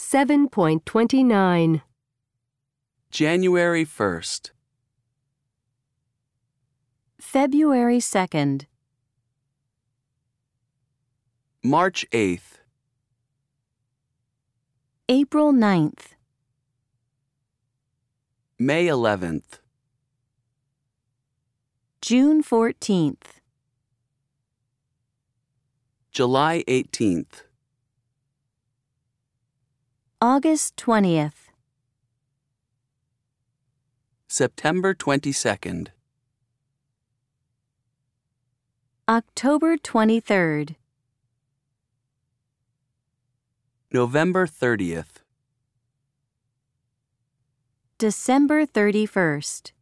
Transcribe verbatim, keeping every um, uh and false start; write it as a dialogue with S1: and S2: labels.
S1: seven point two nine.
S2: January first.
S3: February second.
S2: March eighth.
S3: April ninth.
S2: May eleventh.
S3: June fourteenth.
S2: July eighteenth.
S3: August twentieth.
S2: September twenty-second.
S3: October twenty-third.
S2: November thirtieth.
S3: December thirty-first.